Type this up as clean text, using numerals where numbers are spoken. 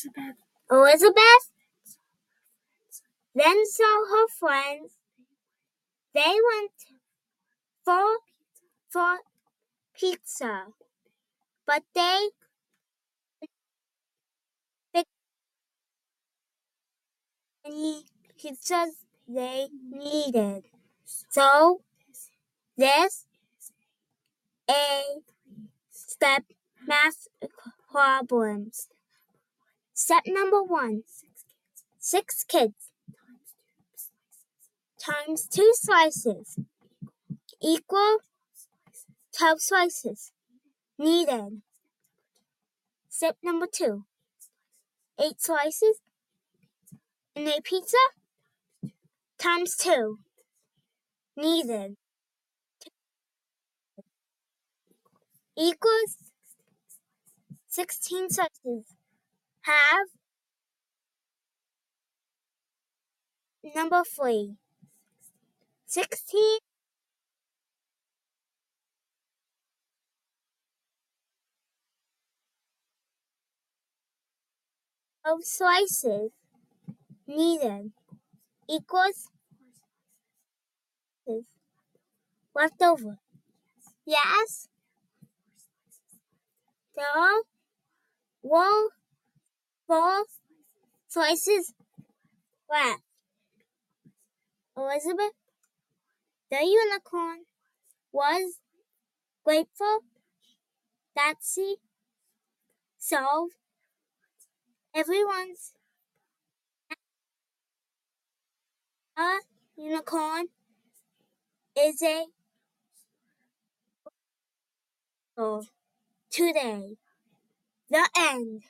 Elizabeth then saw her friends. They went for pizza, but they picked any pizzas they needed. So this a step math problems. Step number 1. 6 kids times 2 slices equal 12 slices needed. Step number 2. 8 slices in a pizza times 2 needed equals 16 slices. Have number 3. 16 of slices needed equals left over. Yes, there were 4 slices left. Elizabeth, the unicorn, was grateful that she solved everyone's. A unicorn is a today. The end.